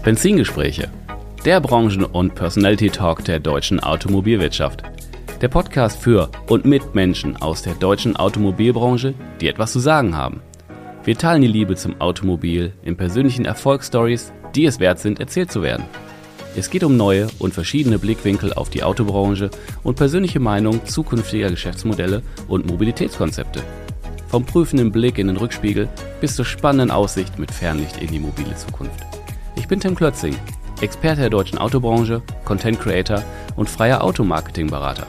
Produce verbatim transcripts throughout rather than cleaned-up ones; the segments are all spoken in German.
Benzingespräche, der Branchen- und Personality-Talk der deutschen Automobilwirtschaft. Der Podcast für und mit Menschen aus der deutschen Automobilbranche, die etwas zu sagen haben. Wir teilen die Liebe zum Automobil in persönlichen Erfolgsstories, die es wert sind, erzählt zu werden. Es geht um neue und verschiedene Blickwinkel auf die Autobranche und persönliche Meinung zukünftiger Geschäftsmodelle und Mobilitätskonzepte. Vom prüfenden Blick in den Rückspiegel bis zur spannenden Aussicht mit Fernlicht in die mobile Zukunft. Ich bin Tim Klötzing, Experte der deutschen Autobranche, Content Creator und freier Automarketing-Berater.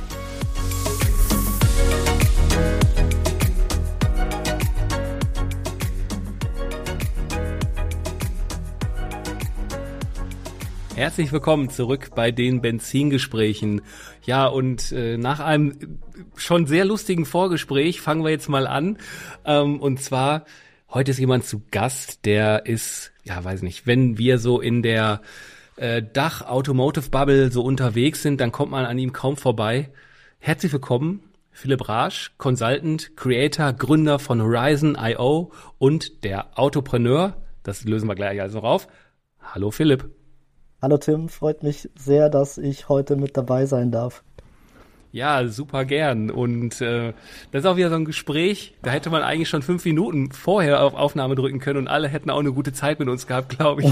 Herzlich willkommen zurück bei den Benzingesprächen. Ja, und äh, nach einem schon sehr lustigen Vorgespräch fangen wir jetzt mal an. Ähm, und zwar, heute ist jemand zu Gast, der ist, ja, weiß nicht, wenn wir so in der äh, Dach-Automotive-Bubble so unterwegs sind, dann kommt man an ihm kaum vorbei. Herzlich willkommen, Philipp Raasch, Consultant, Creator, Gründer von Horizon Punkt io und der Autopreneur. Das lösen wir gleich also auf. Hallo Philipp. Hallo Tim, freut mich sehr, dass ich heute mit dabei sein darf. Ja, super gern. Und äh, das ist auch wieder so ein Gespräch, da hätte man eigentlich schon fünf Minuten vorher auf Aufnahme drücken können und alle hätten auch eine gute Zeit mit uns gehabt, glaube ich.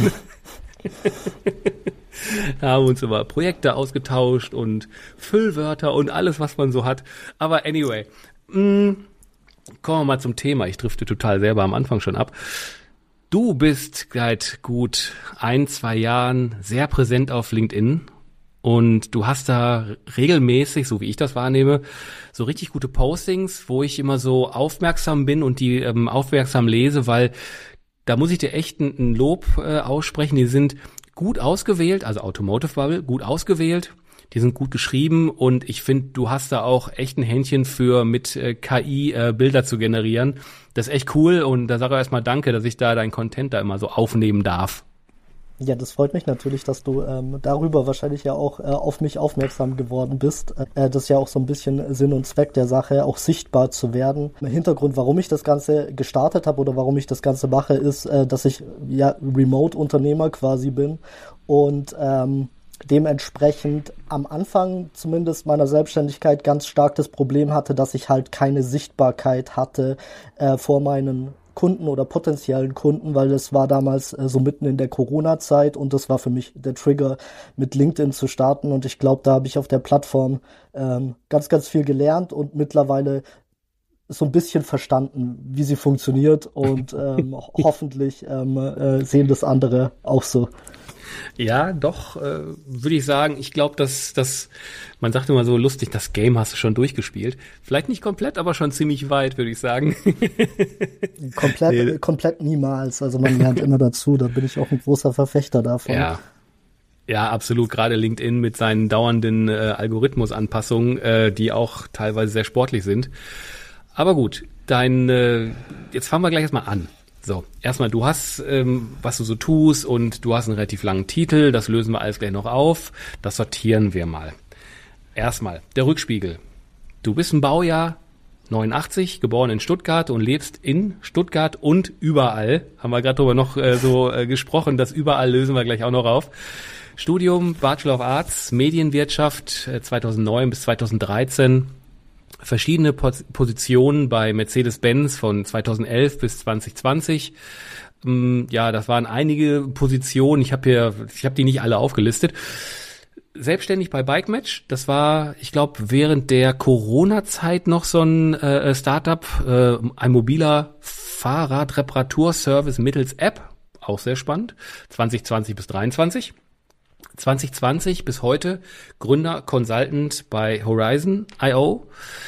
Da haben wir uns über Projekte ausgetauscht und Füllwörter und alles, was man so hat. Aber anyway, mh, kommen wir mal zum Thema. Ich drifte total selber am Anfang schon ab. Du bist seit gut ein, zwei Jahren sehr präsent auf LinkedIn und du hast da regelmäßig, so wie ich das wahrnehme, so richtig gute Postings, wo ich immer so aufmerksam bin und die ähm, aufmerksam lese, weil da muss ich dir echt ein, ein Lob äh, aussprechen. Die sind gut ausgewählt, also Automotive Bubble, gut ausgewählt. Die sind gut geschrieben und ich finde, du hast da auch echt ein Händchen für, mit äh, K I äh, Bilder zu generieren. Das ist echt cool und da sage ich erstmal danke, dass ich da dein Content da immer so aufnehmen darf. Ja, das freut mich natürlich, dass du ähm, darüber wahrscheinlich ja auch äh, auf mich aufmerksam geworden bist. Äh, das ist ja auch so ein bisschen Sinn und Zweck der Sache, auch sichtbar zu werden. Im Hintergrund, warum ich das Ganze gestartet habe oder warum ich das Ganze mache, ist, äh, dass ich ja Remote-Unternehmer quasi bin und ähm, dementsprechend am Anfang zumindest meiner Selbstständigkeit ganz stark das Problem hatte, dass ich halt keine Sichtbarkeit hatte äh, vor meinen Kunden oder potenziellen Kunden, weil das war damals äh, so mitten in der Corona-Zeit und das war für mich der Trigger, mit LinkedIn zu starten und ich glaube, da habe ich auf der Plattform ähm, ganz, ganz viel gelernt und mittlerweile so ein bisschen verstanden, wie sie funktioniert und ähm, hoffentlich ähm, äh, sehen das andere auch so. Ja, doch, äh, würde ich sagen. Ich glaube, dass dass man sagt immer so lustig, das Game hast du schon durchgespielt. Vielleicht nicht komplett, aber schon ziemlich weit, würde ich sagen. Komplett, nee. komplett niemals. Also man lernt immer dazu. Da bin ich auch ein großer Verfechter davon. Ja, ja, absolut. Gerade LinkedIn mit seinen dauernden äh, Algorithmusanpassungen, äh, die auch teilweise sehr sportlich sind. Aber gut, dein äh, jetzt fangen wir gleich erstmal an. So, erstmal, du hast, ähm, was du so tust und du hast einen relativ langen Titel, das lösen wir alles gleich noch auf, das sortieren wir mal. Erstmal, der Rückspiegel. Du bist ein Baujahr neunundachtzig, geboren in Stuttgart und lebst in Stuttgart und überall. Haben wir gerade darüber noch äh, so äh, gesprochen, das überall lösen wir gleich auch noch auf. Studium, Bachelor of Arts, Medienwirtschaft äh, zweitausendneun bis zweitausenddreizehn. Verschiedene Positionen bei Mercedes-Benz von zweitausendelf bis zwanzig zwanzig. Ja, das waren einige Positionen. Ich habe hier, ich habe die nicht alle aufgelistet. Selbstständig bei Bike Match. Das war, ich glaube, während der Corona-Zeit noch so ein äh, Startup, äh, ein mobiler Fahrradreparaturservice mittels App. Auch sehr spannend. zwanzig zwanzig bis dreiundzwanzig. zwanzig zwanzig bis heute Gründer, Consultant bei Horizon Punkt io.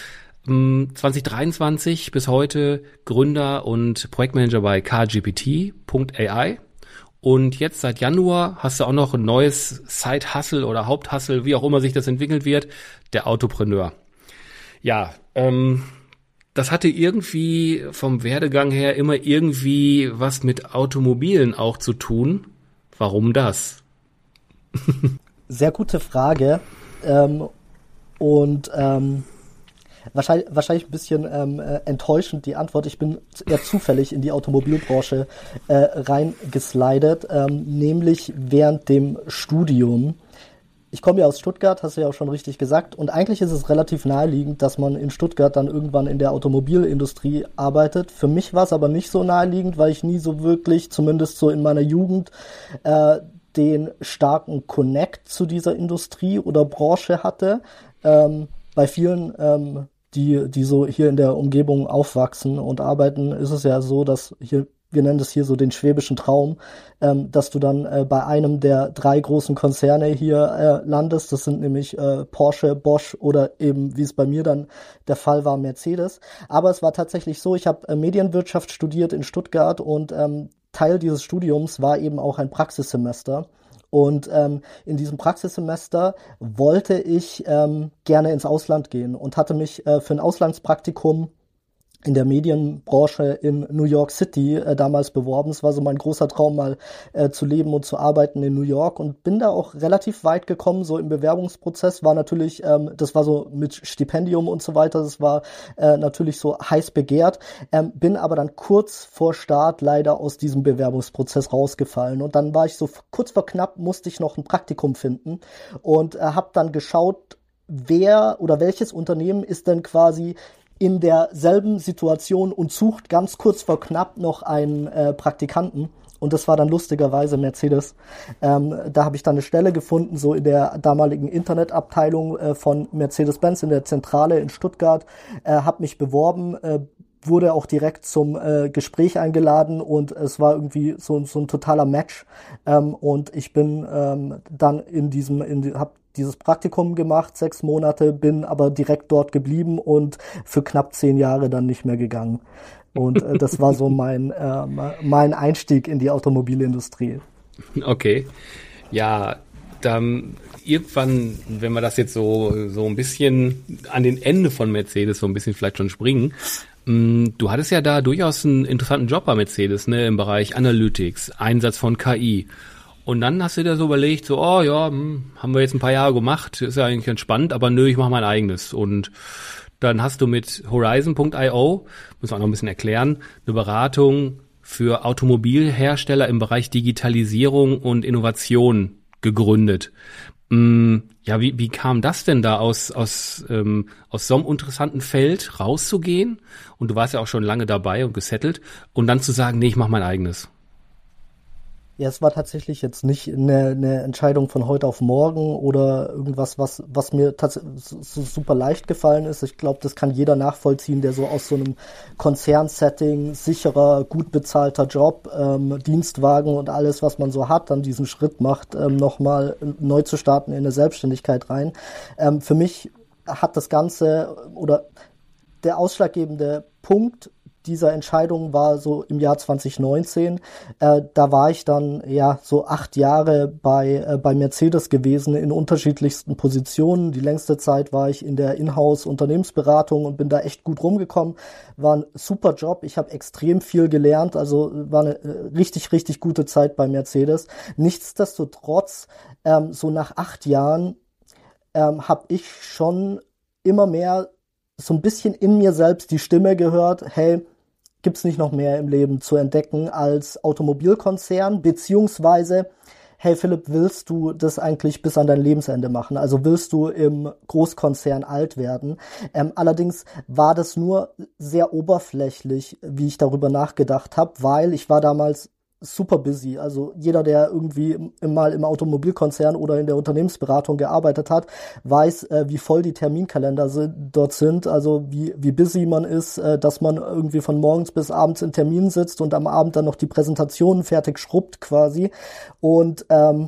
zwanzig dreiundzwanzig bis heute Gründer und Projektmanager bei car G P T Punkt A I. Und jetzt seit Januar hast du auch noch ein neues Side-Hustle oder Haupt-Hustle, wie auch immer sich das entwickelt wird, der Autopreneur. Ja, ähm, das hatte irgendwie vom Werdegang her immer irgendwie was mit Automobilen auch zu tun. Warum das? Sehr gute Frage. Ähm, und ähm, Wahrscheinlich, wahrscheinlich ein bisschen ähm, äh, enttäuschend die Antwort. Ich bin eher zufällig in die Automobilbranche äh, reingeslidet, ähm, nämlich während dem Studium. Ich komme ja aus Stuttgart, hast du ja auch schon richtig gesagt. Und eigentlich ist es relativ naheliegend, dass man in Stuttgart dann irgendwann in der Automobilindustrie arbeitet. Für mich war es aber nicht so naheliegend, weil ich nie so wirklich, zumindest so in meiner Jugend, äh, den starken Connect zu dieser Industrie oder Branche hatte. Ähm, bei vielen, ähm, die, die so hier in der Umgebung aufwachsen und arbeiten, ist es ja so, dass hier, wir nennen das hier so den schwäbischen Traum, ähm, dass du dann äh, bei einem der drei großen Konzerne hier äh, landest. Das sind nämlich äh, Porsche, Bosch oder eben, wie es bei mir dann der Fall war, Mercedes. Aber es war tatsächlich so, ich habe äh, Medienwirtschaft studiert in Stuttgart und ähm, Teil dieses Studiums war eben auch ein Praxissemester. Und ähm, in diesem Praxissemester wollte ich ähm, gerne ins Ausland gehen und hatte mich äh, für ein Auslandspraktikum in der Medienbranche in New York City äh, damals beworben. Es war so mein großer Traum, mal äh, zu leben und zu arbeiten in New York, und bin da auch relativ weit gekommen, so im Bewerbungsprozess. War natürlich, ähm, das war so mit Stipendium und so weiter, das war äh, natürlich so heiß begehrt, ähm, bin aber dann kurz vor Start leider aus diesem Bewerbungsprozess rausgefallen. Und dann war ich so kurz vor knapp, musste ich noch ein Praktikum finden und äh, habe dann geschaut, wer oder welches Unternehmen ist denn quasi in derselben Situation und sucht ganz kurz vor knapp noch einen äh, Praktikanten. Und das war dann lustigerweise Mercedes. Ähm, da habe ich dann eine Stelle gefunden, so in der damaligen Internetabteilung äh, von Mercedes-Benz in der Zentrale in Stuttgart. Äh, habe mich beworben, äh, wurde auch direkt zum äh, Gespräch eingeladen, und es war irgendwie so, so ein totaler Match. Ähm, und ich bin ähm, dann in diesem, in die, hab dieses Praktikum gemacht, sechs Monate, bin aber direkt dort geblieben und für knapp zehn Jahre dann nicht mehr gegangen. Und äh, das war so mein, äh, mein Einstieg in die Automobilindustrie. Okay. Ja, dann irgendwann, wenn wir das jetzt so, so ein bisschen an den Ende von Mercedes so ein bisschen vielleicht schon springen, mh, du hattest ja da durchaus einen interessanten Job bei Mercedes, ne, im Bereich Analytics, Einsatz von K I. Und dann hast du dir so überlegt, so, oh ja, hm, haben wir jetzt ein paar Jahre gemacht, ist ja eigentlich ganz spannend, aber nö, ich mache mein eigenes. Und dann hast du mit Horizon Punkt io, muss man auch noch ein bisschen erklären, eine Beratung für Automobilhersteller im Bereich Digitalisierung und Innovation gegründet. Hm, ja, wie, wie kam das denn da aus, aus, ähm, aus so einem interessanten Feld rauszugehen? Und du warst ja auch schon lange dabei und gesettelt, und dann zu sagen, nee, ich mache mein eigenes. Ja, es war tatsächlich jetzt nicht eine, eine Entscheidung von heute auf morgen oder irgendwas, was was mir tatsächlich so super leicht gefallen ist. Ich glaube, das kann jeder nachvollziehen, der so aus so einem Konzernsetting, sicherer, gut bezahlter Job, ähm, Dienstwagen und alles, was man so hat, dann diesen Schritt macht, ähm, nochmal neu zu starten in eine Selbstständigkeit rein. Ähm, für mich hat das Ganze oder der ausschlaggebende Punkt dieser Entscheidung war so im Jahr zwanzig neunzehn. Äh, da war ich dann ja so acht Jahre bei äh, bei Mercedes gewesen in unterschiedlichsten Positionen. Die längste Zeit war ich in der Inhouse-Unternehmensberatung und bin da echt gut rumgekommen. War ein super Job. Ich habe extrem viel gelernt. Also war eine äh, richtig, richtig gute Zeit bei Mercedes. Nichtsdestotrotz, ähm, so nach acht Jahren ähm, habe ich schon immer mehr so ein bisschen in mir selbst die Stimme gehört, hey, gibt's nicht noch mehr im Leben zu entdecken als Automobilkonzern, beziehungsweise, hey Philipp, willst du das eigentlich bis an dein Lebensende machen? Also willst du im Großkonzern alt werden? Ähm, allerdings war das nur sehr oberflächlich, wie ich darüber nachgedacht habe, weil ich war damals super busy. Also jeder, der irgendwie mal im Automobilkonzern oder in der Unternehmensberatung gearbeitet hat, weiß, äh, wie voll die Terminkalender sind, dort sind. Also wie wie busy man ist, äh, dass man irgendwie von morgens bis abends in Terminen sitzt und am Abend dann noch die Präsentationen fertig schrubbt quasi. Und ähm,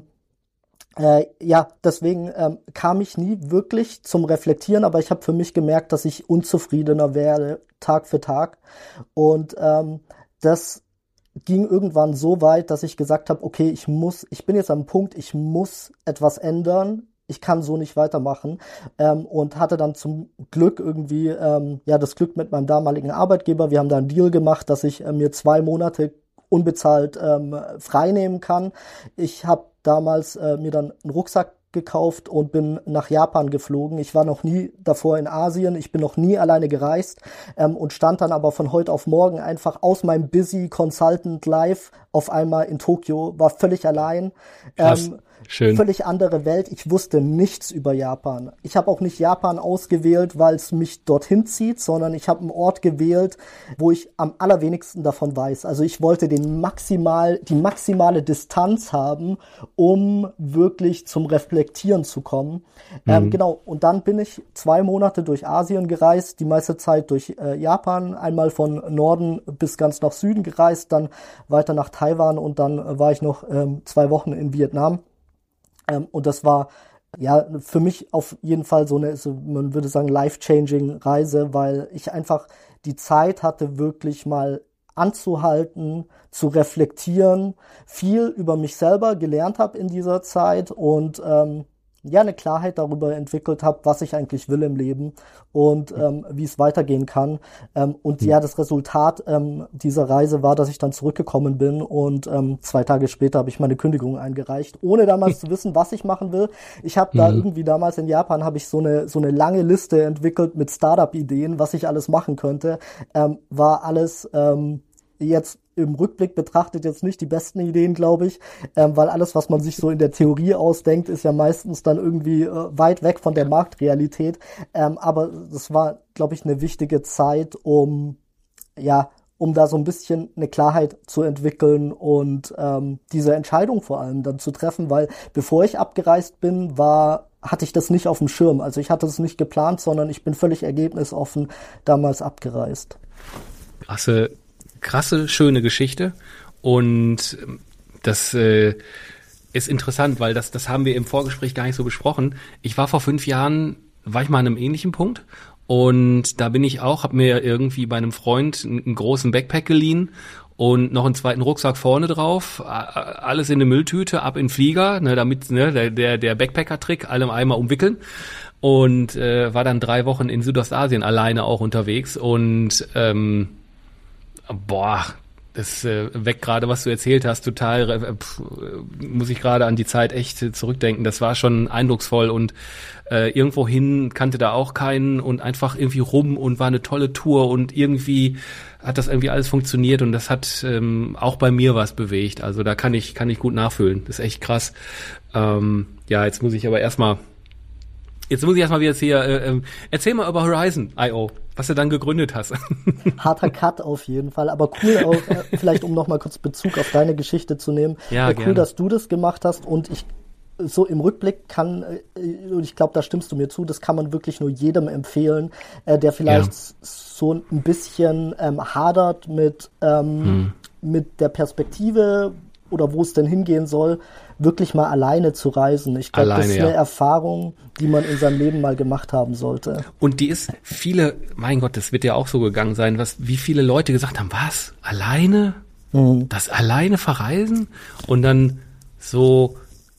Äh, ja, deswegen ähm, kam ich nie wirklich zum Reflektieren, aber ich habe für mich gemerkt, dass ich unzufriedener werde, Tag für Tag. Und ähm, das ging irgendwann so weit, dass ich gesagt habe, okay, ich muss, ich bin jetzt am Punkt, ich muss etwas ändern. Ich kann so nicht weitermachen, ähm, und hatte dann zum Glück irgendwie ähm, ja das Glück mit meinem damaligen Arbeitgeber. Wir haben da einen Deal gemacht, dass ich äh, mir zwei Monate unbezahlt ähm, frei nehmen kann. Ich habe damals äh, mir dann einen Rucksack gekauft und bin nach Japan geflogen. Ich war noch nie davor in Asien, ich bin noch nie alleine gereist ähm, und stand dann aber von heute auf morgen einfach aus meinem Busy Consultant Life auf einmal in Tokio, war völlig allein. Krass. Ähm, Schön. Völlig andere Welt. Ich wusste nichts über Japan. Ich habe auch nicht Japan ausgewählt, weil es mich dorthin zieht, sondern ich habe einen Ort gewählt, wo ich am allerwenigsten davon weiß. Also ich wollte den maximal, die maximale Distanz haben, um wirklich zum Reflektieren zu kommen. Mhm. Ähm, genau. Und dann bin ich zwei Monate durch Asien gereist, die meiste Zeit durch äh, Japan, einmal von Norden bis ganz nach Süden gereist, dann weiter nach Taiwan und dann äh, war ich noch ähm, zwei Wochen in Vietnam. Ähm, und das war ja für mich auf jeden Fall so eine, so, man würde sagen, life-changing Reise, weil ich einfach die Zeit hatte, wirklich mal anzuhalten, zu reflektieren, viel über mich selber gelernt habe in dieser Zeit und ähm, ja, eine Klarheit darüber entwickelt habe, was ich eigentlich will im Leben und ähm, wie es weitergehen kann. Ähm, und ja, das Resultat ähm, dieser Reise war, dass ich dann zurückgekommen bin und ähm, zwei Tage später habe ich meine Kündigung eingereicht, ohne damals zu wissen, was ich machen will. Ich habe da irgendwie damals in Japan habe ich so eine so eine lange Liste entwickelt mit Startup-Ideen, was ich alles machen könnte. Ähm, war alles ähm, jetzt im Rückblick betrachtet jetzt nicht die besten Ideen, glaube ich, ähm, weil alles, was man sich so in der Theorie ausdenkt, ist ja meistens dann irgendwie äh, weit weg von der Marktrealität. Ähm, aber das war, glaube ich, eine wichtige Zeit, um ja, um da so ein bisschen eine Klarheit zu entwickeln und ähm, diese Entscheidung vor allem dann zu treffen, weil bevor ich abgereist bin, war hatte ich das nicht auf dem Schirm. Also ich hatte es nicht geplant, sondern ich bin völlig ergebnisoffen damals abgereist. Krasse krasse, schöne Geschichte und das äh, ist interessant, weil das das haben wir im Vorgespräch gar nicht so besprochen. Ich war vor fünf Jahren, war ich mal an einem ähnlichen Punkt und da bin ich auch, habe mir irgendwie bei einem Freund einen, einen großen Backpack geliehen und noch einen zweiten Rucksack vorne drauf, alles in eine Mülltüte, ab in den Flieger, ne, damit ne, der der, der Backpacker-Trick, allem einmal umwickeln und äh, war dann drei Wochen in Südostasien alleine auch unterwegs und ähm, Boah, das äh, weckt gerade, was du erzählt hast, total, äh, pf, muss ich gerade an die Zeit echt zurückdenken. Das war schon eindrucksvoll und äh, irgendwo hin kannte da auch keinen und einfach irgendwie rum und war eine tolle Tour und irgendwie hat das irgendwie alles funktioniert und das hat ähm, auch bei mir was bewegt. Also da kann ich kann ich gut nachfühlen. Das ist echt krass. Ähm, ja, jetzt muss ich aber erstmal Jetzt muss ich erstmal wieder hier, äh, erzähl mal über Horizon Punkt i o, was du dann gegründet hast. Harter Cut auf jeden Fall, aber cool auch, äh, vielleicht um nochmal kurz Bezug auf deine Geschichte zu nehmen. Ja, äh, cool, gerne. Dass du das gemacht hast und ich so im Rückblick kann, äh, ich glaube, da stimmst du mir zu, das kann man wirklich nur jedem empfehlen, äh, der vielleicht ja. so ein bisschen ähm, hadert mit, ähm, hm. mit der Perspektive oder wo es denn hingehen soll, wirklich mal alleine zu reisen. Ich glaube, das ist eine ja. Erfahrung, die man in seinem Leben mal gemacht haben sollte. Und die ist, viele, mein Gott, das wird ja auch so gegangen sein, was, wie viele Leute gesagt haben, was, alleine? Mhm. Das alleine verreisen? Und dann so,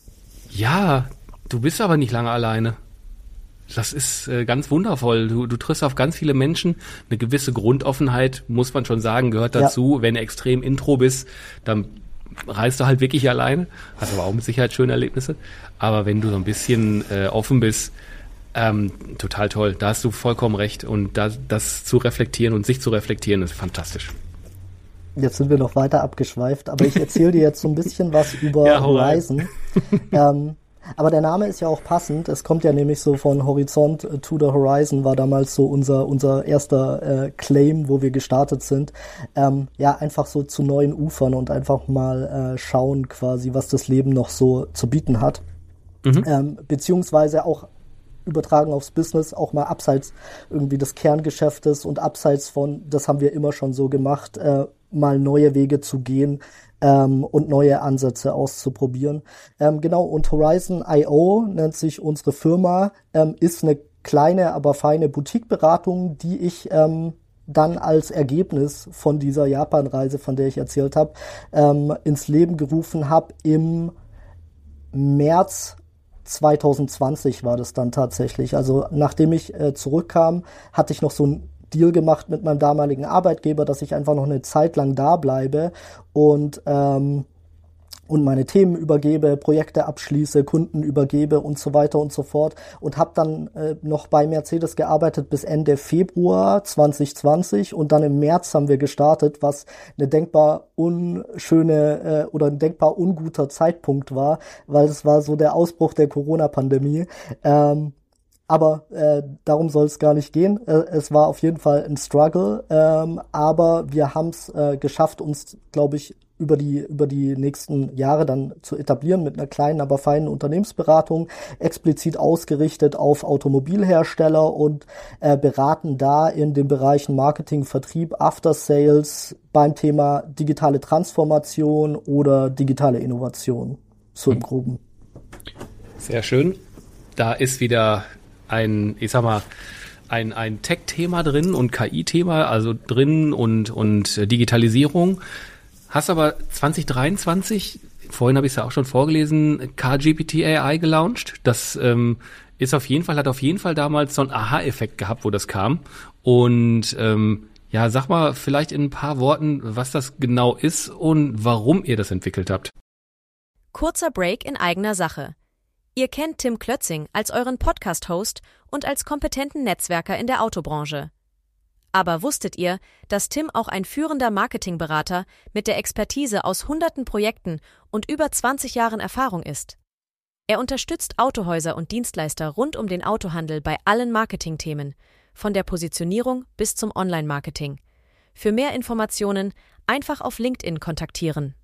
ja, du bist aber nicht lange alleine. Das ist äh, ganz wundervoll. Du, du triffst auf ganz viele Menschen. Eine gewisse Grundoffenheit, muss man schon sagen, gehört dazu. Ja. Wenn du extrem intro bist, dann reist du halt wirklich alleine, hast aber auch mit Sicherheit schöne Erlebnisse, aber wenn du so ein bisschen äh, offen bist, ähm, total toll, da hast du vollkommen recht und das, das zu reflektieren und sich zu reflektieren, ist fantastisch. Jetzt sind wir noch weiter abgeschweift, aber ich erzähle dir jetzt so ein bisschen was über ja, Horizon. ähm, aber der Name ist ja auch passend. Es kommt ja nämlich so von Horizont to the Horizon, war damals so unser unser erster äh, Claim, wo wir gestartet sind. Ähm, ja, einfach so zu neuen Ufern und einfach mal äh, schauen quasi, was das Leben noch so zu bieten hat. Mhm. Ähm, beziehungsweise auch übertragen aufs Business, auch mal abseits irgendwie des Kerngeschäftes und abseits von, das haben wir immer schon so gemacht, äh, mal neue Wege zu gehen, Ähm, und neue Ansätze auszuprobieren. Ähm, genau, und Horizon Punkt i o nennt sich unsere Firma, ähm, ist eine kleine, aber feine Boutique-Beratung, die ich ähm, dann als Ergebnis von dieser Japan-Reise, von der ich erzählt habe, ähm, ins Leben gerufen habe. Im März zwanzig zwanzig war das dann tatsächlich. Also nachdem ich äh, zurückkam, hatte ich noch so ein Deal gemacht mit meinem damaligen Arbeitgeber, dass ich einfach noch eine Zeit lang da bleibe und ähm, und meine Themen übergebe, Projekte abschließe, Kunden übergebe und so weiter und so fort und habe dann äh, noch bei Mercedes gearbeitet bis Ende Februar zwanzig zwanzig und dann im März haben wir gestartet, was eine denkbar unschöne äh, oder ein denkbar unguter Zeitpunkt war, weil es war so der Ausbruch der Corona-Pandemie. Ähm, aber äh, darum soll es gar nicht gehen. Äh, es war auf jeden Fall ein Struggle, ähm, aber wir haben es äh, geschafft, uns, glaube ich, über die über die nächsten Jahre dann zu etablieren mit einer kleinen, aber feinen Unternehmensberatung, explizit ausgerichtet auf Automobilhersteller und äh, beraten da in den Bereichen Marketing, Vertrieb, After Sales beim Thema digitale Transformation oder digitale Innovation, so im Groben. Sehr schön. Da ist wieder ein, ich sag mal, ein, ein Tech-Thema drin und K I-Thema, also drin und, und Digitalisierung. Hast aber zwanzig dreiundzwanzig, vorhin habe ich es ja auch schon vorgelesen, CarGPT A I gelauncht. Das ähm, ist auf jeden Fall, hat auf jeden Fall damals so einen Aha-Effekt gehabt, wo das kam. Und ähm, ja, sag mal vielleicht in ein paar Worten, was das genau ist und warum ihr das entwickelt habt. Kurzer Break in eigener Sache. Ihr kennt Tim Klötzing als euren Podcast-Host und als kompetenten Netzwerker in der Autobranche. Aber wusstet ihr, dass Tim auch ein führender Marketingberater mit der Expertise aus hunderten Projekten und über zwanzig Jahren Erfahrung ist? Er unterstützt Autohäuser und Dienstleister rund um den Autohandel bei allen Marketingthemen, von der Positionierung bis zum Online-Marketing. Für mehr Informationen einfach auf LinkedIn kontaktieren.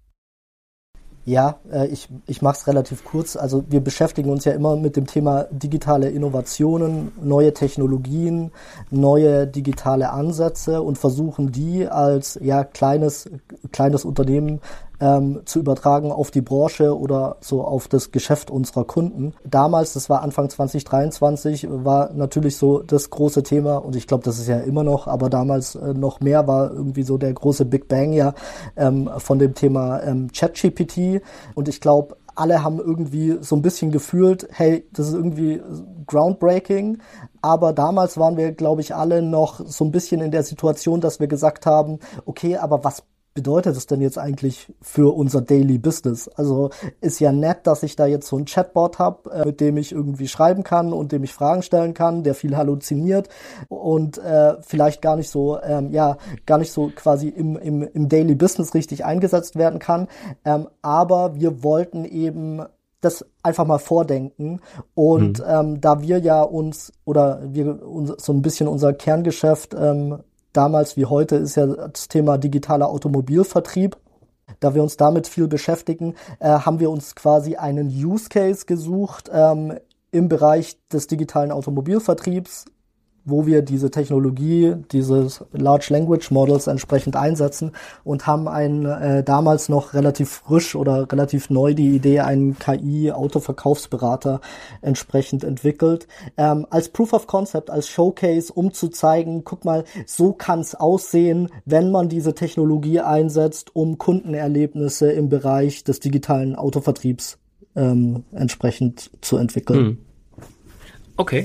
Ja, äh, ich, ich mache es relativ kurz. Also wir beschäftigen uns ja immer mit dem Thema digitale Innovationen, neue Technologien, neue digitale Ansätze und versuchen die als ja kleines kleines Unternehmen ähm, zu übertragen auf die Branche oder so auf das Geschäft unserer Kunden. Damals, das war Anfang zwanzig dreiundzwanzig, war natürlich so das große Thema und ich glaube, das ist ja immer noch, aber damals äh, noch mehr war irgendwie so der große Big Bang ja ähm, von dem Thema ähm, ChatGPT und ich glaube, alle haben irgendwie so ein bisschen gefühlt, hey, das ist irgendwie groundbreaking, aber damals waren wir, glaube ich, alle noch so ein bisschen in der Situation, dass wir gesagt haben, okay, aber was bedeutet es denn jetzt eigentlich für unser Daily Business? Also ist ja nett, dass ich da jetzt so einen Chatbot habe, mit dem ich irgendwie schreiben kann und dem ich Fragen stellen kann, der viel halluziniert und äh, vielleicht gar nicht so, ähm, ja, gar nicht so quasi im, im, im Daily Business richtig eingesetzt werden kann. Ähm, aber wir wollten eben das einfach mal vordenken und mhm. ähm, da wir ja uns oder wir uns so ein bisschen unser Kerngeschäft ähm, damals wie heute ist ja das Thema digitaler Automobilvertrieb. Da wir uns damit viel beschäftigen, äh, haben wir uns quasi einen Use Case gesucht ähm, im Bereich des digitalen Automobilvertriebs, wo wir diese Technologie, dieses Large Language Models entsprechend einsetzen und haben einen äh, damals noch relativ frisch oder relativ neu die Idee, einen K I-Autoverkaufsberater entsprechend entwickelt. Ähm, als Proof of Concept, als Showcase, um zu zeigen, guck mal, so kann es aussehen, wenn man diese Technologie einsetzt, um Kundenerlebnisse im Bereich des digitalen Autovertriebs ähm, entsprechend zu entwickeln. Hm. Okay.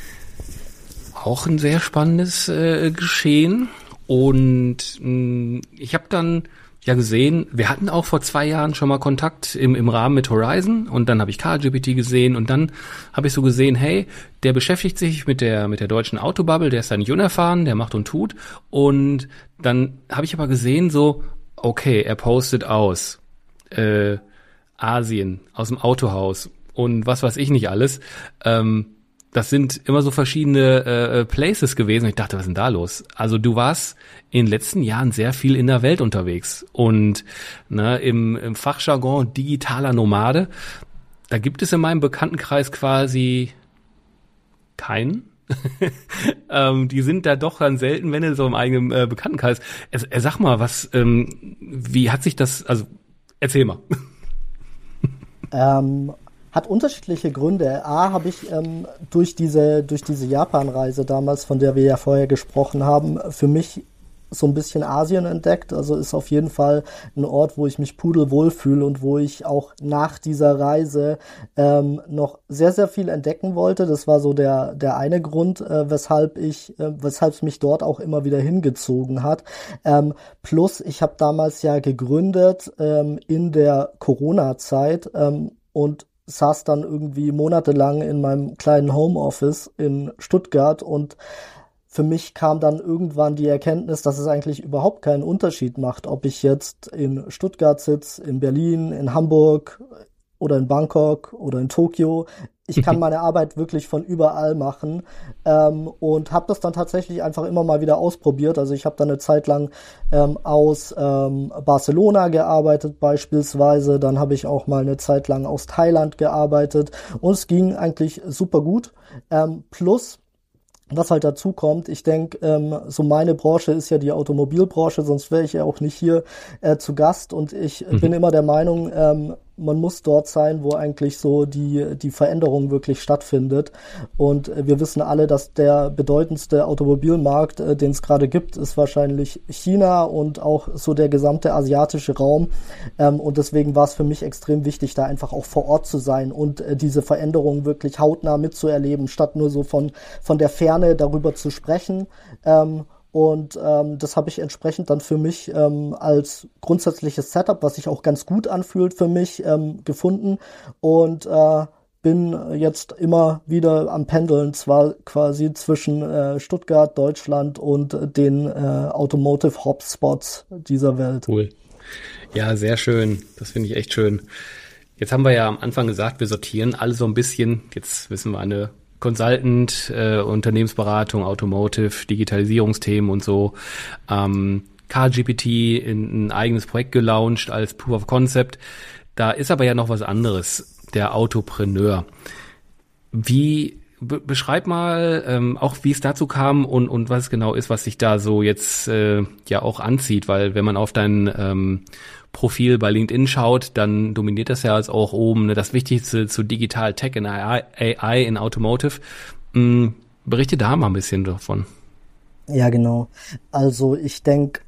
Auch ein sehr spannendes äh, Geschehen und mh, ich habe dann ja gesehen, wir hatten auch vor zwei Jahren schon mal Kontakt im, im Rahmen mit Horizon und dann habe ich CarGPT gesehen und dann habe ich so gesehen, hey, der beschäftigt sich mit der mit der deutschen Autobubble, der ist da nicht unerfahren, der macht und tut und dann habe ich aber gesehen so, okay, er postet aus äh, Asien, aus dem Autohaus und was weiß ich nicht alles, ähm, das sind immer so verschiedene äh, Places gewesen. Ich dachte, was ist denn da los? Also du warst in den letzten Jahren sehr viel in der Welt unterwegs. Und ne, im, im Fachjargon digitaler Nomade, da gibt es in meinem Bekanntenkreis quasi keinen. ähm, die sind da doch dann selten, wenn in so einem eigenen äh, Bekanntenkreis. Er, er, sag mal, was, ähm, wie hat sich das, also erzähl mal. ähm Hat unterschiedliche Gründe. A, habe ich ähm, durch diese durch diese Japan-Reise damals, von der wir ja vorher gesprochen haben, für mich so ein bisschen Asien entdeckt, also ist auf jeden Fall ein Ort, wo ich mich pudelwohl fühle und wo ich auch nach dieser Reise ähm, noch sehr, sehr viel entdecken wollte. Das war so der der eine Grund, äh, weshalb ich, äh, weshalb es mich dort auch immer wieder hingezogen hat. Ähm, plus, ich habe damals ja gegründet ähm, in der Corona-Zeit ähm, und saß dann irgendwie monatelang in meinem kleinen Homeoffice in Stuttgart und für mich kam dann irgendwann die Erkenntnis, dass es eigentlich überhaupt keinen Unterschied macht, ob ich jetzt in Stuttgart sitze, in Berlin, in Hamburg oder in Bangkok oder in Tokio. Ich kann meine Arbeit wirklich von überall machen ähm, und habe das dann tatsächlich einfach immer mal wieder ausprobiert. Also ich habe dann eine Zeit lang ähm, aus ähm, Barcelona gearbeitet beispielsweise. Dann habe ich auch mal eine Zeit lang aus Thailand gearbeitet und es ging eigentlich super gut. Ähm, plus was halt dazu kommt, ich denke, ähm, so meine Branche ist ja die Automobilbranche, sonst wäre ich ja auch nicht hier äh, zu Gast und ich mhm. bin immer der Meinung, ähm, man muss dort sein, wo eigentlich so die die Veränderung wirklich stattfindet und äh, wir wissen alle, dass der bedeutendste Automobilmarkt, äh, den es gerade gibt, ist wahrscheinlich China und auch so der gesamte asiatische Raum ähm, und deswegen war es für mich extrem wichtig, da einfach auch vor Ort zu sein und äh, diese Veränderung wirklich hautnah mitzuerleben, statt nur so von von der Ferne darüber zu sprechen. Ähm, Und ähm, das habe ich entsprechend dann für mich ähm, als grundsätzliches Setup, was sich auch ganz gut anfühlt für mich, ähm, gefunden. Und äh, bin jetzt immer wieder am Pendeln, zwar quasi zwischen äh, Stuttgart, Deutschland und den äh, Automotive Hotspots dieser Welt. Cool. Ja, sehr schön. Das finde ich echt schön. Jetzt haben wir ja am Anfang gesagt, wir sortieren alle so ein bisschen. Jetzt wissen wir eine Consultant, äh, Unternehmensberatung, Automotive, Digitalisierungsthemen und so. Ähm, CarGPT in ein eigenes Projekt gelauncht als Proof of Concept. Da ist aber ja noch was anderes, der Autopreneur. Wie, be- beschreib mal ähm, auch, wie es dazu kam und, und was es genau ist, was sich da so jetzt äh, ja auch anzieht, weil wenn man auf dein ähm, Profil bei LinkedIn schaut, dann dominiert das ja als auch oben ne, das Wichtigste zu Digital Tech in A I in Automotive. Hm, berichte da mal ein bisschen davon. Ja, genau. Also ich denke,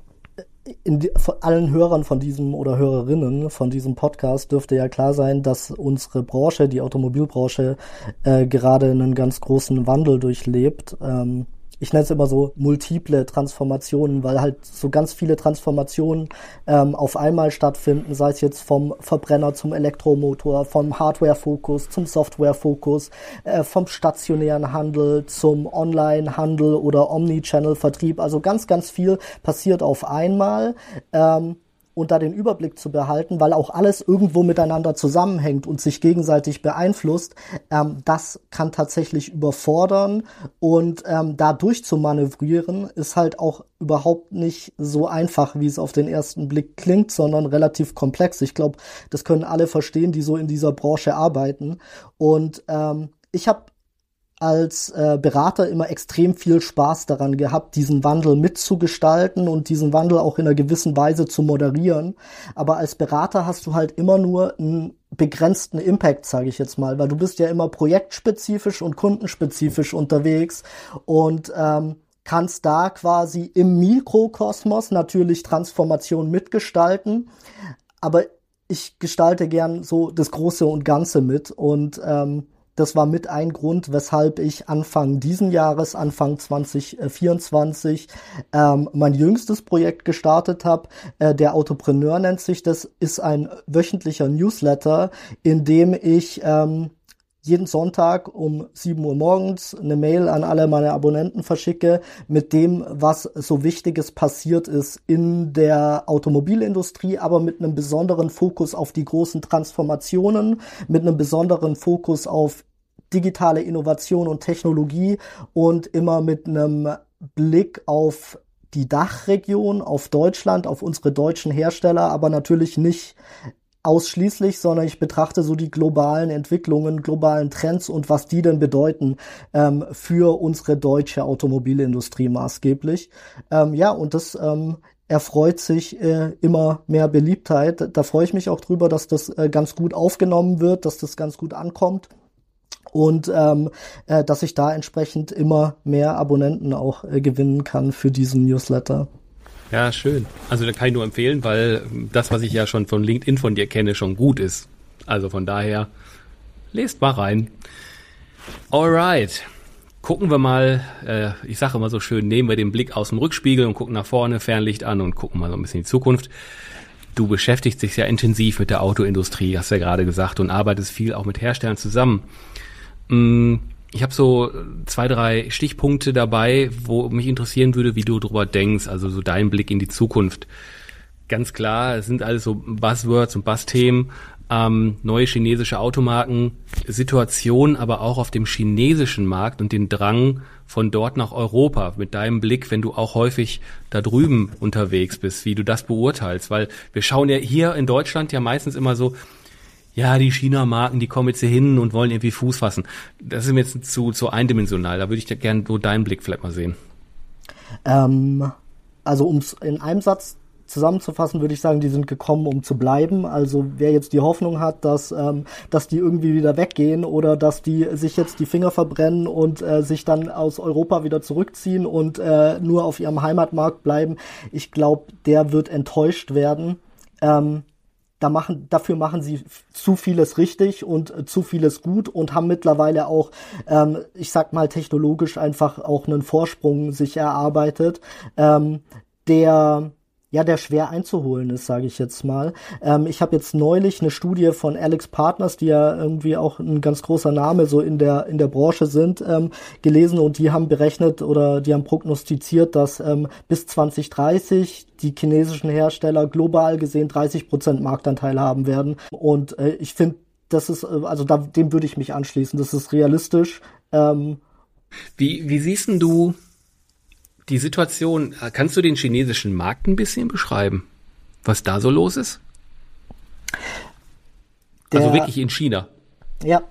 in die, von allen Hörern von diesem oder Hörerinnen von diesem Podcast dürfte ja klar sein, dass unsere Branche, die Automobilbranche, äh, gerade einen ganz großen Wandel durchlebt. Ähm, Ich nenne es immer so multiple Transformationen, weil halt so ganz viele Transformationen ähm, auf einmal stattfinden, sei es jetzt vom Verbrenner zum Elektromotor, vom Hardware-Fokus zum Software-Fokus, äh, vom stationären Handel zum Online-Handel oder Omnichannel-Vertrieb. Also ganz, ganz viel passiert auf einmal. Ähm, und da den Überblick zu behalten, weil auch alles irgendwo miteinander zusammenhängt und sich gegenseitig beeinflusst, ähm, das kann tatsächlich überfordern und ähm, da durchzumanövrieren ist halt auch überhaupt nicht so einfach, wie es auf den ersten Blick klingt, sondern relativ komplex. Ich glaube, das können alle verstehen, die so in dieser Branche arbeiten und ähm, ich habe als äh, Berater immer extrem viel Spaß daran gehabt, diesen Wandel mitzugestalten und diesen Wandel auch in einer gewissen Weise zu moderieren. Aber als Berater hast du halt immer nur einen begrenzten Impact, sage ich jetzt mal, weil du bist ja immer projektspezifisch und kundenspezifisch unterwegs und ähm, kannst da quasi im Mikrokosmos natürlich Transformation mitgestalten, aber ich gestalte gern so das Große und Ganze mit und ähm, das war mit ein Grund, weshalb ich Anfang diesen Jahres, Anfang zwanzig vierundzwanzig, ähm, mein jüngstes Projekt gestartet habe. Äh, der Autopreneur nennt sich das, ist ein wöchentlicher Newsletter, in dem ich ähm, jeden Sonntag um sieben Uhr morgens eine Mail an alle meine Abonnenten verschicke mit dem, was so Wichtiges passiert ist in der Automobilindustrie, aber mit einem besonderen Fokus auf die großen Transformationen, mit einem besonderen Fokus auf digitale Innovation und Technologie und immer mit einem Blick auf die Dachregion, auf Deutschland, auf unsere deutschen Hersteller, aber natürlich nicht ausschließlich, sondern ich betrachte so die globalen Entwicklungen, globalen Trends und was die denn bedeuten ähm, für unsere deutsche Automobilindustrie maßgeblich. Ähm, ja, und das ähm, erfreut sich äh, immer mehr Beliebtheit. Da freue ich mich auch drüber, dass das äh, ganz gut aufgenommen wird, dass das ganz gut ankommt. Und ähm, äh, dass ich da entsprechend immer mehr Abonnenten auch äh, gewinnen kann für diesen Newsletter. Ja, schön. Also da kann ich nur empfehlen, weil das, was ich ja schon von LinkedIn von dir kenne, schon gut ist. Also von daher, lest mal rein. Alright. Gucken wir mal, äh, ich sage immer so schön, nehmen wir den Blick aus dem Rückspiegel und gucken nach vorne, Fernlicht an und gucken mal so ein bisschen in die Zukunft. Du beschäftigst dich ja intensiv mit der Autoindustrie, hast du ja gerade gesagt, und arbeitest viel auch mit Herstellern zusammen. Ich habe so zwei, drei Stichpunkte dabei, wo mich interessieren würde, wie du drüber denkst, also so dein Blick in die Zukunft. Ganz klar, es sind alles so Buzzwords und Buzzthemen, ähm, neue chinesische Automarken, Situation aber auch auf dem chinesischen Markt und den Drang von dort nach Europa. Mit deinem Blick, wenn du auch häufig da drüben unterwegs bist, wie du das beurteilst, weil wir schauen ja hier in Deutschland ja meistens immer so, ja, die China-Marken, die kommen jetzt hier hin und wollen irgendwie Fuß fassen. Das ist mir jetzt zu, zu eindimensional. Da würde ich gerne so deinen Blick vielleicht mal sehen. Ähm, also um es in einem Satz zusammenzufassen, würde ich sagen, die sind gekommen, um zu bleiben. Also wer jetzt die Hoffnung hat, dass ähm, dass die irgendwie wieder weggehen oder dass die sich jetzt die Finger verbrennen und äh, sich dann aus Europa wieder zurückziehen und äh, nur auf ihrem Heimatmarkt bleiben, ich glaube, der wird enttäuscht werden. Ähm, Da machen, dafür machen sie zu vieles richtig und äh, zu vieles gut und haben mittlerweile auch, ähm, ich sag mal, technologisch einfach auch einen Vorsprung sich erarbeitet, ähm, der ja, der schwer einzuholen ist, sage ich jetzt mal. Ähm, ich habe jetzt neulich eine Studie von Alex Partners, die ja irgendwie auch ein ganz großer Name so in der in der Branche sind, ähm, gelesen, und die haben berechnet oder die haben prognostiziert, dass ähm, bis zwanzig dreißig die chinesischen Hersteller global gesehen dreißig Prozent Marktanteil haben werden. Und äh, ich finde, das ist, äh, also da, dem würde ich mich anschließen. Das ist realistisch. Ähm, wie, wie siehst denn du die Situation? Kannst du den chinesischen Markt ein bisschen beschreiben, was da so los ist? Der, also wirklich in China. Ja.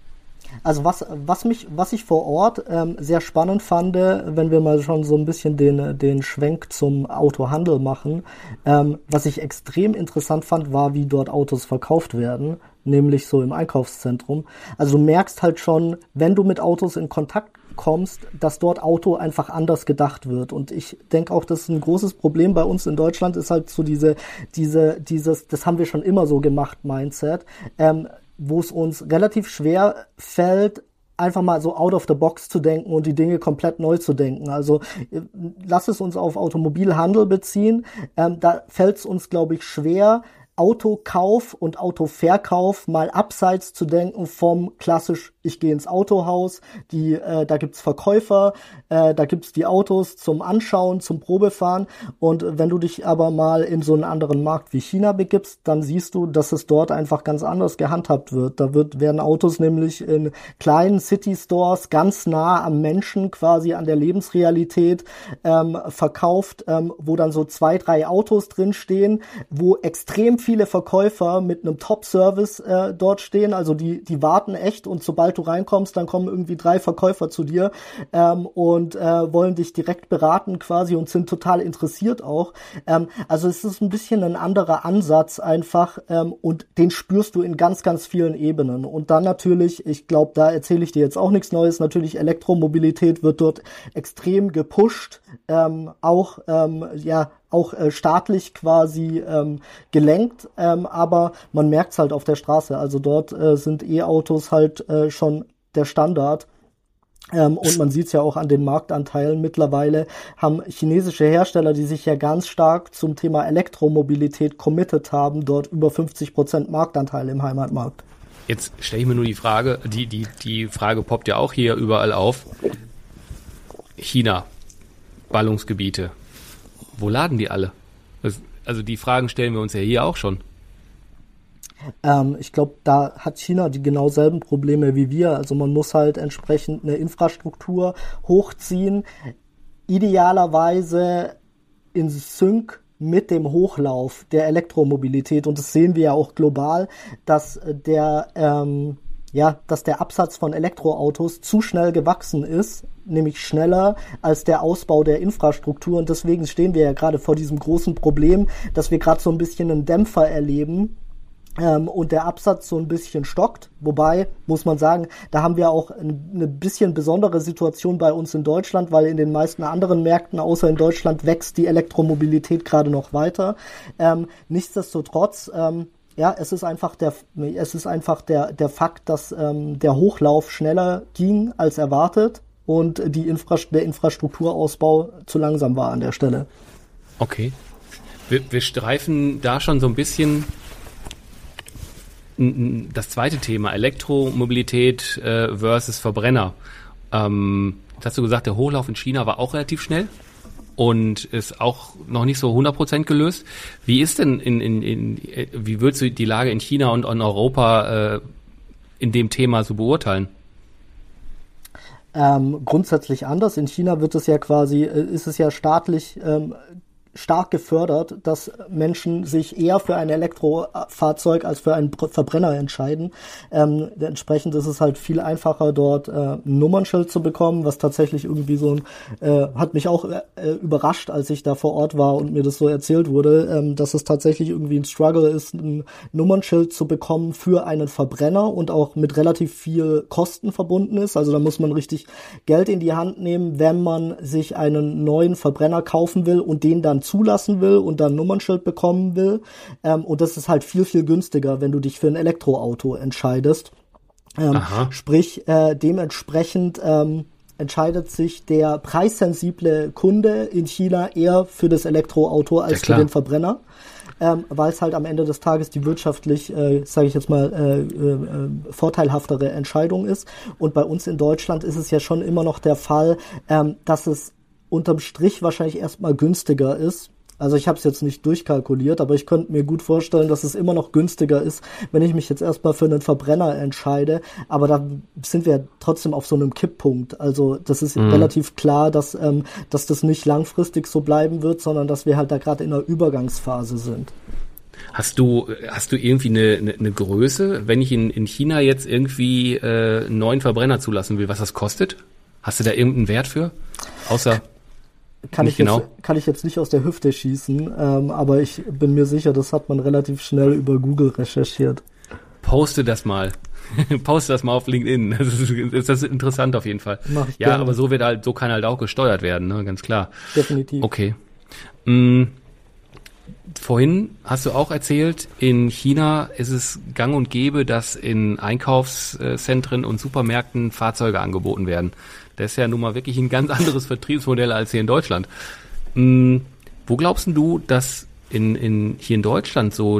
Also was was mich was ich vor Ort ähm, sehr spannend fand, wenn wir mal schon so ein bisschen den den Schwenk zum Autohandel machen, ähm, was ich extrem interessant fand, war, wie dort Autos verkauft werden, nämlich so im Einkaufszentrum. Also du merkst halt schon, wenn du mit Autos in Kontakt kommst, dass dort Auto einfach anders gedacht wird. Und ich denke auch, das ist ein großes Problem bei uns in Deutschland, ist halt so diese, diese, dieses, das haben wir schon immer so gemacht, Mindset, ähm, wo es uns relativ schwer fällt, einfach mal so out of the box zu denken und die Dinge komplett neu zu denken. Also lass es uns auf Automobilhandel beziehen. Ähm, da fällt es uns, glaube ich, schwer, Autokauf und Autoverkauf mal abseits zu denken vom klassisch, ich gehe ins Autohaus, die äh, da gibt's Verkäufer, äh, da gibt's die Autos zum Anschauen, zum Probefahren, und wenn du dich aber mal in so einen anderen Markt wie China begibst, dann siehst du, dass es dort einfach ganz anders gehandhabt wird. Da wird werden Autos nämlich in kleinen City-Stores ganz nah am Menschen, quasi an der Lebensrealität ähm, verkauft, ähm, wo dann so zwei, drei Autos drinstehen, wo extrem viele Verkäufer mit einem Top-Service äh, dort stehen, also die die warten echt, und sobald du reinkommst, dann kommen irgendwie drei Verkäufer zu dir ähm, und äh, wollen dich direkt beraten quasi und sind total interessiert auch. Ähm, also es ist ein bisschen ein anderer Ansatz einfach, ähm, und den spürst du in ganz, ganz vielen Ebenen. Und dann natürlich, ich glaube, da erzähle ich dir jetzt auch nichts Neues, natürlich Elektromobilität wird dort extrem gepusht, ähm, auch ähm, ja auch äh, staatlich quasi ähm, gelenkt, ähm, aber man merkt's halt auf der Straße. Also dort äh, sind E-Autos halt äh, schon der Standard. Ähm, und man sieht's ja auch an den Marktanteilen. Mittlerweile haben chinesische Hersteller, die sich ja ganz stark zum Thema Elektromobilität committed haben, dort über fünfzig Prozent Marktanteil im Heimatmarkt. Jetzt stelle ich mir nur die Frage, die, die, die Frage poppt ja auch hier überall auf. China, Ballungsgebiete. Wo laden die alle? Also die Fragen stellen wir uns ja hier auch schon. Ähm, ich glaube, da hat China die genau selben Probleme wie wir. Also man muss halt entsprechend eine Infrastruktur hochziehen, idealerweise in Sync mit dem Hochlauf der Elektromobilität. Und das sehen wir ja auch global, dass der ähm, ja, dass der Absatz von Elektroautos zu schnell gewachsen ist, nämlich schneller als der Ausbau der Infrastruktur. Und deswegen stehen wir ja gerade vor diesem großen Problem, dass wir gerade so ein bisschen einen Dämpfer erleben, Ähm, und der Absatz so ein bisschen stockt. Wobei, muss man sagen, da haben wir auch eine bisschen besondere Situation bei uns in Deutschland, weil in den meisten anderen Märkten, außer in Deutschland, wächst die Elektromobilität gerade noch weiter. Ähm, nichtsdestotrotz, ähm, ja, es ist einfach der, es ist einfach der, der Fakt, dass ähm, der Hochlauf schneller ging als erwartet und die Infra- der Infrastrukturausbau zu langsam war an der Stelle. Okay. Wir, wir streifen da schon so ein bisschen das zweite Thema, Elektromobilität äh, versus Verbrenner. Ähm, jetzt hast du gesagt, der Hochlauf in China war auch relativ schnell und ist auch noch nicht so hundert Prozent gelöst. Wie ist denn in, in, in wie würdest du die Lage in China und in Europa äh, in dem Thema so beurteilen? Ähm, grundsätzlich anders. In China wird es ja quasi, äh, ist es ja staatlich ähm, stark gefördert, dass Menschen sich eher für ein Elektrofahrzeug als für einen Verbrenner entscheiden. Ähm, entsprechend ist es halt viel einfacher, dort äh, ein Nummernschild zu bekommen, was tatsächlich irgendwie so ein, äh, hat mich auch äh, überrascht, als ich da vor Ort war und mir das so erzählt wurde, ähm, dass es tatsächlich irgendwie ein Struggle ist, ein Nummernschild zu bekommen für einen Verbrenner und auch mit relativ viel Kosten verbunden ist. Also da muss man richtig Geld in die Hand nehmen, wenn man sich einen neuen Verbrenner kaufen will und den dann zulassen will und dann ein Nummernschild bekommen will. Ähm, und das ist halt viel, viel günstiger, wenn du dich für ein Elektroauto entscheidest. Ähm, sprich, äh, dementsprechend ähm, entscheidet sich der preissensible Kunde in China eher für das Elektroauto als ja, für den Verbrenner. Ähm, weil es halt am Ende des Tages die wirtschaftlich, äh, sage ich jetzt mal, äh, äh, vorteilhaftere Entscheidung ist. Und bei uns in Deutschland ist es ja schon immer noch der Fall, ähm, dass es unterm Strich wahrscheinlich erstmal günstiger ist. Also ich habe es jetzt nicht durchkalkuliert, aber ich könnte mir gut vorstellen, dass es immer noch günstiger ist, wenn ich mich jetzt erstmal für einen Verbrenner entscheide. Aber da sind wir trotzdem auf so einem Kipppunkt. Also das ist mhm. relativ klar, dass, ähm, dass das nicht langfristig so bleiben wird, sondern dass wir halt da gerade in einer Übergangsphase sind. Hast du hast du irgendwie eine, eine, eine Größe, wenn ich in, in China jetzt irgendwie äh, einen neuen Verbrenner zulassen will, was das kostet? Hast du da irgendeinen Wert für? Außer Kann ich, genau. jetzt, kann ich jetzt nicht aus der Hüfte schießen, ähm, aber ich bin mir sicher, das hat man relativ schnell über Google recherchiert. Poste das mal. Poste das mal auf LinkedIn. Das ist, das ist interessant auf jeden Fall. Mach ich ja, gerne. Aber so wird halt, so kann halt auch gesteuert werden, ne? Ganz klar. Definitiv. Okay. Hm. Vorhin hast du auch erzählt, in China ist es gang und gäbe, dass in Einkaufszentren und Supermärkten Fahrzeuge angeboten werden. Das ist ja nun mal wirklich ein ganz anderes Vertriebsmodell als hier in Deutschland. Hm, wo glaubst du, dass in, in, hier in Deutschland so,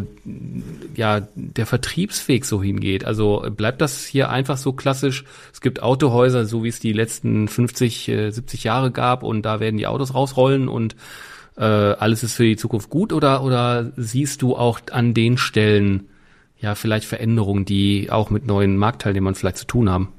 ja, der Vertriebsweg so hingeht? Also bleibt das hier einfach so klassisch? Es gibt Autohäuser, so wie es die letzten fünfzig, siebzig Jahre gab und da werden die Autos rausrollen und äh, alles ist für die Zukunft gut? Oder, oder siehst du auch an den Stellen, ja, vielleicht Veränderungen, die auch mit neuen Marktteilnehmern vielleicht zu tun haben?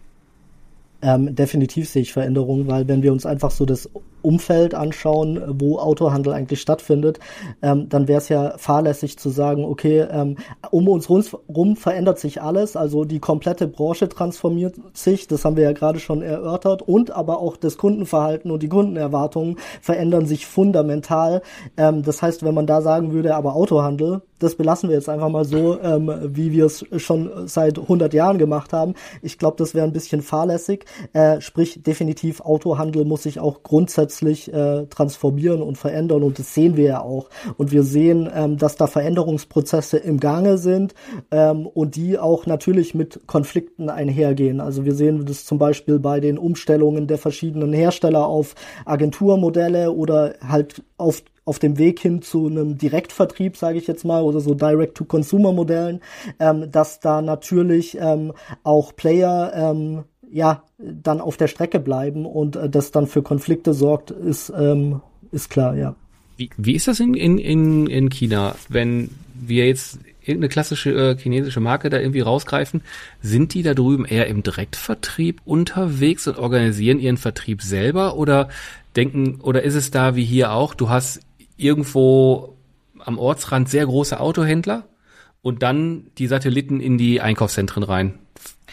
Ähm, definitiv sehe ich Veränderungen, weil wenn wir uns einfach so das Umfeld anschauen, wo Autohandel eigentlich stattfindet, ähm, dann wäre es ja fahrlässig zu sagen, okay, ähm, um uns rum verändert sich alles, also die komplette Branche transformiert sich, das haben wir ja gerade schon erörtert, und aber auch das Kundenverhalten und die Kundenerwartungen verändern sich fundamental. Ähm, das heißt, wenn man da sagen würde, aber Autohandel, das belassen wir jetzt einfach mal so, ähm, wie wir es schon seit hundert Jahren gemacht haben. Ich glaube, das wäre ein bisschen fahrlässig. Äh, sprich, definitiv, Autohandel muss sich auch grundsätzlich äh, transformieren und verändern, und das sehen wir ja auch. Und wir sehen, ähm, dass da Veränderungsprozesse im Gange sind ähm, und die auch natürlich mit Konflikten einhergehen. Also wir sehen das zum Beispiel bei den Umstellungen der verschiedenen Hersteller auf Agenturmodelle oder halt auf auf dem Weg hin zu einem Direktvertrieb, sage ich jetzt mal, oder so Direct-to-Consumer-Modellen, ähm, dass da natürlich ähm, auch Player ähm, ja dann auf der Strecke bleiben und äh, das dann für Konflikte sorgt, ist ähm, ist klar, ja. Wie, wie ist das in, in, in, in China, wenn wir jetzt irgendeine klassische äh, chinesische Marke da irgendwie rausgreifen, sind die da drüben eher im Direktvertrieb unterwegs und organisieren ihren Vertrieb selber, oder denken, oder ist es da wie hier auch, du hast irgendwo am Ortsrand sehr große Autohändler und dann die Satelliten in die Einkaufszentren rein?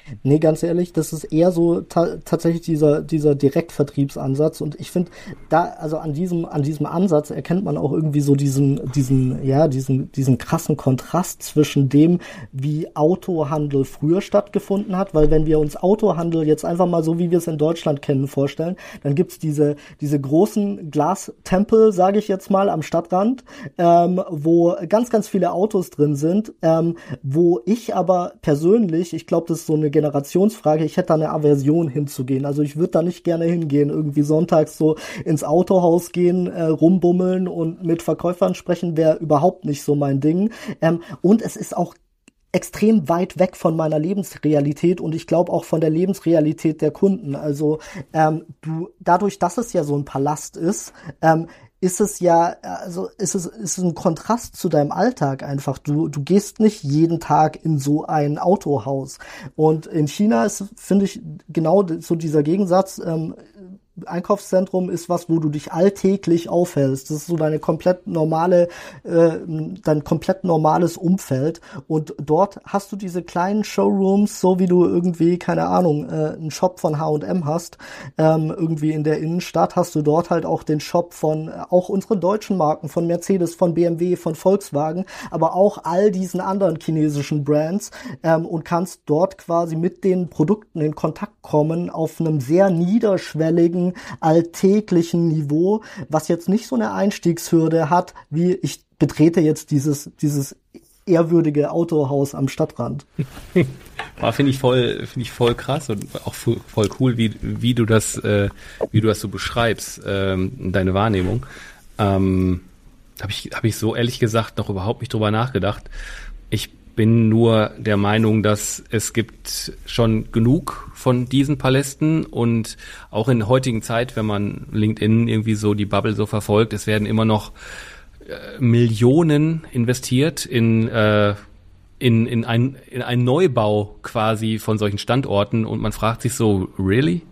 Nee, ganz ehrlich, das ist eher so ta- tatsächlich dieser dieser Direktvertriebsansatz und ich finde, da also an diesem an diesem Ansatz erkennt man auch irgendwie so diesen diesen ja diesen diesen krassen Kontrast zwischen dem, wie Autohandel früher stattgefunden hat, weil wenn wir uns Autohandel jetzt einfach mal so wie wir es in Deutschland kennen vorstellen, dann gibt's diese diese großen Glastempel, sage ich jetzt mal, am Stadtrand, ähm, wo ganz ganz viele Autos drin sind, ähm, wo ich aber persönlich, ich glaube, das ist so eine Generationsfrage, ich hätte da eine Aversion hinzugehen. Also ich würde da nicht gerne hingehen, irgendwie sonntags so ins Autohaus gehen, äh, rumbummeln und mit Verkäufern sprechen, wäre überhaupt nicht so mein Ding. Ähm, und es ist auch extrem weit weg von meiner Lebensrealität und ich glaube auch von der Lebensrealität der Kunden. Also ähm, du, dadurch, dass es ja so ein Palast ist, ähm, ist es ja, also ist es ist es ein Kontrast zu deinem Alltag einfach. Du du gehst nicht jeden Tag in so ein Autohaus. Und in China ist, finde ich, genau so dieser Gegensatz. Ähm, Einkaufszentrum ist was, wo du dich alltäglich aufhältst. Das ist so deine komplett normale, äh, dein komplett normales Umfeld. Und dort hast du diese kleinen Showrooms, so wie du irgendwie, keine Ahnung, äh, einen Shop von H und M hast. Ähm, irgendwie in der Innenstadt hast du dort halt auch den Shop von, äh, auch unseren deutschen Marken, von Mercedes, von B M W, von Volkswagen, aber auch all diesen anderen chinesischen Brands, ähm, und kannst dort quasi mit den Produkten in Kontakt kommen auf einem sehr niederschwelligen, alltäglichen Niveau, was jetzt nicht so eine Einstiegshürde hat, wie ich betrete jetzt dieses dieses ehrwürdige Autohaus am Stadtrand. War finde ich voll finde ich voll krass und auch voll cool, wie wie du das äh, wie du das so beschreibst, ähm, deine Wahrnehmung. Ähm, habe ich habe ich so ehrlich gesagt noch überhaupt nicht drüber nachgedacht. Ich bin nur der Meinung, dass es gibt schon genug von diesen Palästen und auch in der heutigen Zeit, wenn man LinkedIn irgendwie so die Bubble so verfolgt, es werden immer noch äh, Millionen investiert in äh, in in ein in einen Neubau quasi von solchen Standorten und man fragt sich so, really?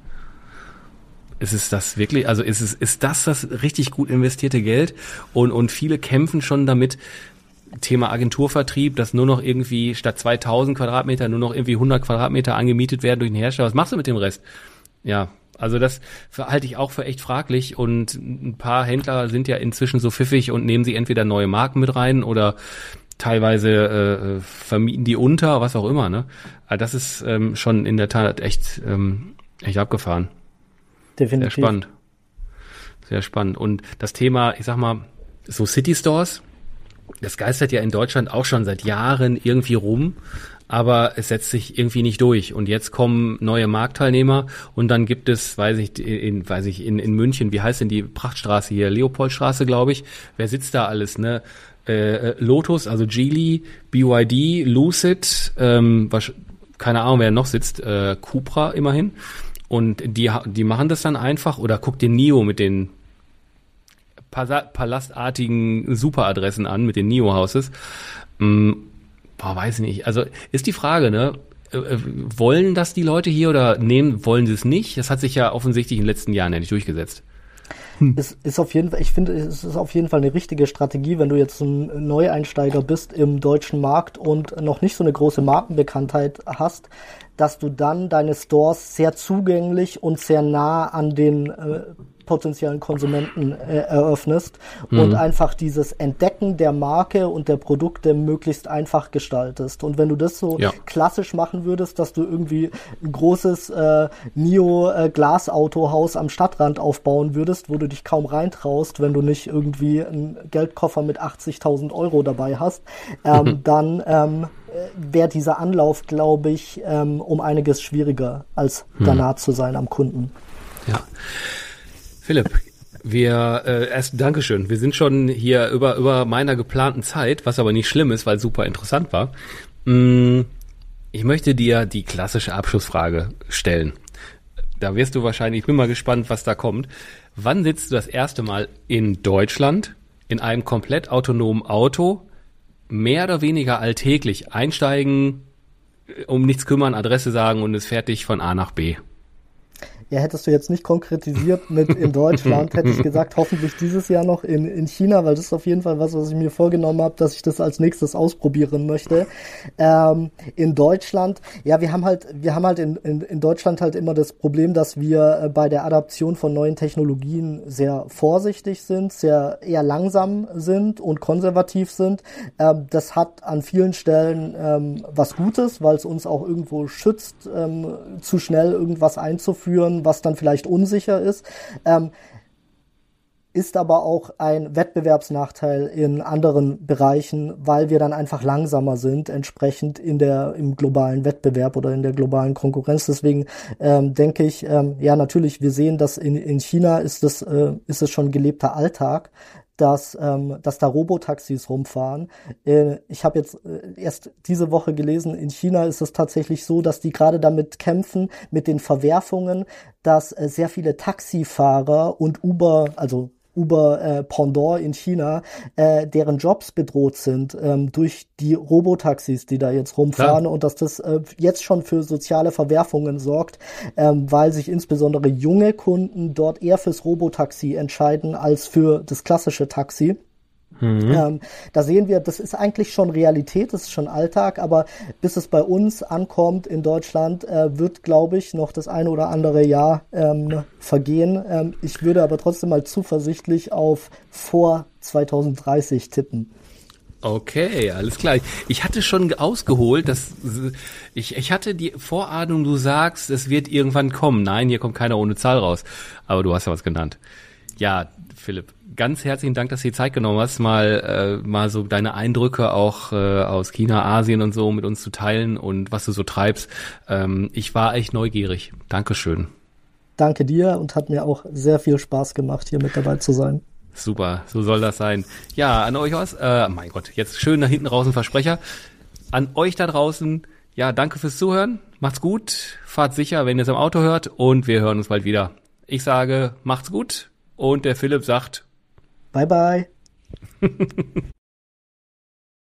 Ist es das wirklich? Also ist es ist das das richtig gut investierte Geld? Und und viele kämpfen schon damit. Thema Agenturvertrieb, dass nur noch irgendwie statt zweitausend Quadratmeter nur noch irgendwie hundert Quadratmeter angemietet werden durch den Hersteller. Was machst du mit dem Rest? Ja, also das halte ich auch für echt fraglich und ein paar Händler sind ja inzwischen so pfiffig und nehmen sie entweder neue Marken mit rein oder teilweise äh, vermieten die unter, was auch immer, ne? Also das ist ähm, schon in der Tat echt ähm, echt abgefahren. Definitiv. Sehr spannend. Sehr spannend. Und das Thema, ich sag mal, so City Stores, das geistert ja in Deutschland auch schon seit Jahren irgendwie rum, aber es setzt sich irgendwie nicht durch. Und jetzt kommen neue Marktteilnehmer und dann gibt es, weiß ich, in, weiß ich, in, in München, wie heißt denn die Prachtstraße hier? Leopoldstraße, glaube ich. Wer sitzt da alles, ne? Äh, Lotus, also Geely, B Y D, Lucid, ähm, was, keine Ahnung, wer noch sitzt, äh, Cupra immerhin. Und die, die machen das dann einfach, oder guck dir Nio mit den palastartigen Superadressen an, mit den Nio-Houses. Hm, boah, weiß ich nicht. Also ist die Frage, ne? Äh, wollen das die Leute hier oder nehmen, wollen sie es nicht? Das hat sich ja offensichtlich in den letzten Jahren ja nicht durchgesetzt. Hm. Es ist auf jeden Fall, ich finde, es ist auf jeden Fall eine richtige Strategie, wenn du jetzt ein Neueinsteiger bist im deutschen Markt und noch nicht so eine große Markenbekanntheit hast, dass du dann deine Stores sehr zugänglich und sehr nah an den äh, potenziellen Konsumenten äh, eröffnest mhm. und einfach dieses Entdecken der Marke und der Produkte möglichst einfach gestaltest. Und wenn du das so ja. klassisch machen würdest, dass du irgendwie ein großes äh, Nio-Glasautohaus am Stadtrand aufbauen würdest, wo du dich kaum reintraust, wenn du nicht irgendwie einen Geldkoffer mit achtzigtausend Euro dabei hast, ähm, mhm. dann ähm, wäre dieser Anlauf, glaube ich, ähm, um einiges schwieriger, als mhm. danach zu sein am Kunden. Ja. Philipp, wir äh, erst Dankeschön. Wir sind schon hier über über meiner geplanten Zeit, was aber nicht schlimm ist, weil es super interessant war. Mm, ich möchte dir die klassische Abschlussfrage stellen. Da wirst du wahrscheinlich, ich bin mal gespannt, was da kommt. Wann sitzt du das erste Mal in Deutschland in einem komplett autonomen Auto, mehr oder weniger alltäglich einsteigen, um nichts kümmern, Adresse sagen und es fertig von A nach B? Ja, hättest du jetzt nicht konkretisiert mit in Deutschland, hätte ich gesagt, hoffentlich dieses Jahr noch in, in China, weil das ist auf jeden Fall was, was ich mir vorgenommen habe, dass ich das als nächstes ausprobieren möchte. Ähm, in Deutschland, ja, wir haben halt, wir haben halt in, in, in Deutschland halt immer das Problem, dass wir äh, bei der Adaption von neuen Technologien sehr vorsichtig sind, sehr eher langsam sind und konservativ sind. Ähm, das hat an vielen Stellen ähm, was Gutes, weil es uns auch irgendwo schützt, ähm, zu schnell irgendwas einzuführen, was dann vielleicht unsicher ist, ähm, ist aber auch ein Wettbewerbsnachteil in anderen Bereichen, weil wir dann einfach langsamer sind, entsprechend in der im globalen Wettbewerb oder in der globalen Konkurrenz. Deswegen ähm, denke ich, ähm, ja natürlich, wir sehen, dass in, in China ist es äh, ist es schon gelebter Alltag, dass ähm, dass da Robotaxis rumfahren. Äh, ich habe jetzt äh, erst diese Woche gelesen, in China ist es tatsächlich so, dass die gerade damit kämpfen, mit den Verwerfungen, dass äh, sehr viele Taxifahrer und Uber, also Uber äh, Pendant in China, äh, deren Jobs bedroht sind ähm, durch die Robotaxis, die da jetzt rumfahren. Klar. Und dass das äh, jetzt schon für soziale Verwerfungen sorgt, ähm, weil sich insbesondere junge Kunden dort eher fürs Robotaxi entscheiden als für das klassische Taxi. Mhm. Ähm, da sehen wir, das ist eigentlich schon Realität, das ist schon Alltag, aber bis es bei uns ankommt in Deutschland, äh, wird, glaube ich, noch das eine oder andere Jahr ähm, vergehen. Ähm, ich würde aber trotzdem mal zuversichtlich auf vor zwanzig dreißig tippen. Okay, alles klar. Ich hatte schon ausgeholt, dass ich ich hatte die Vorahnung, du sagst, es wird irgendwann kommen. Nein, hier kommt keiner ohne Zahl raus. Aber du hast ja was genannt. Ja, Philipp, ganz herzlichen Dank, dass du dir Zeit genommen hast, mal äh, mal so deine Eindrücke auch äh, aus China, Asien und so mit uns zu teilen und was du so treibst. Ähm, ich war echt neugierig. Dankeschön. Danke dir und hat mir auch sehr viel Spaß gemacht, hier mit dabei zu sein. Super, so soll das sein. Ja, an euch aus, äh, mein Gott, jetzt schön da hinten raus ein Versprecher. An euch da draußen, ja, danke fürs Zuhören. Macht's gut, fahrt sicher, wenn ihr es im Auto hört und wir hören uns bald wieder. Ich sage, macht's gut und der Philipp sagt Bye, bye.